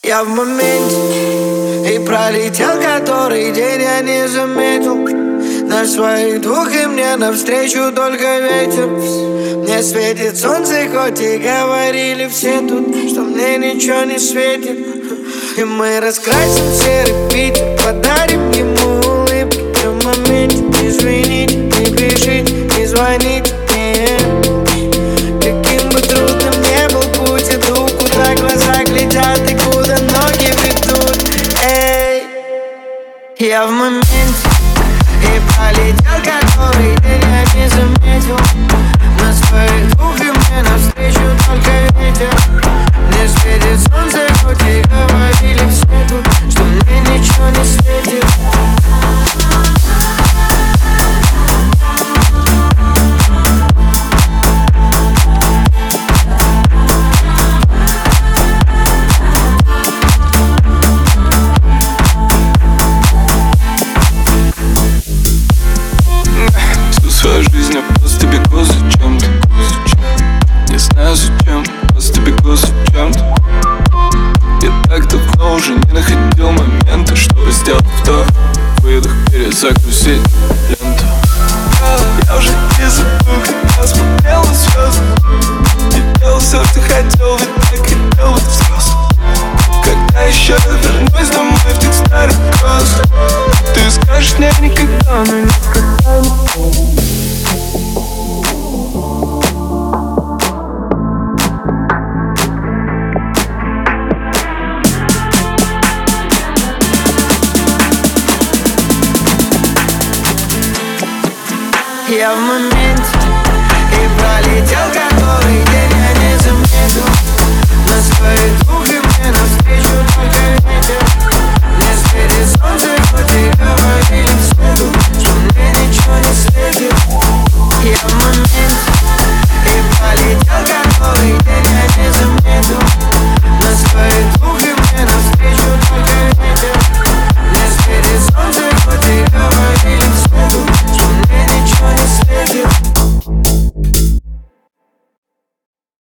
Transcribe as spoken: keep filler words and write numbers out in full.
Я в моменте, и пролетел который день, я не заметил. На своих двух и мне навстречу только ветер. Мне светит солнце, хоть и говорили все тут, что мне ничего не светит. И мы раскрасим серый Питер, подарим ему улыбки. Я в моменте, извините, не пишите, не звоните мне. Каким бы трудным не был путь, иду, куда глаза глядят и куда ноги ведут. Эй, я в моменте, и пролетел который день, я не заметил. На своих двух и мне навстречу только ветер. Мне светит солнце, хоть и говорили все тут, что мне ничего не светит. Свою жизнь я просто бегу за чем-то. Не знаю зачем, просто бегу за чем-то. Я так давно уже не находил момента, чтобы сделать вдох, выдох, перезагрузить ленту. Я уже не забыл, когда смотрел на звезды. И делал все, что хотел, ведь так хотел быть взрослым. Когда еще я вернусь домой в тех старых грозах, ты скажешь мне никогда, но никогда не помню. Я в моменте, и пролетел который день, я не заметил. На своих двух и